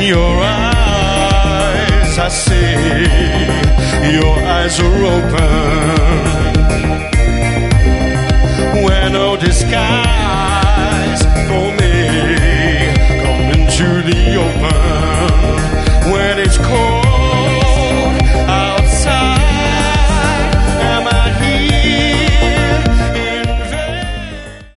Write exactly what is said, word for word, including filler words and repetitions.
your eyes, I see your eyes are open, where no disguise for me.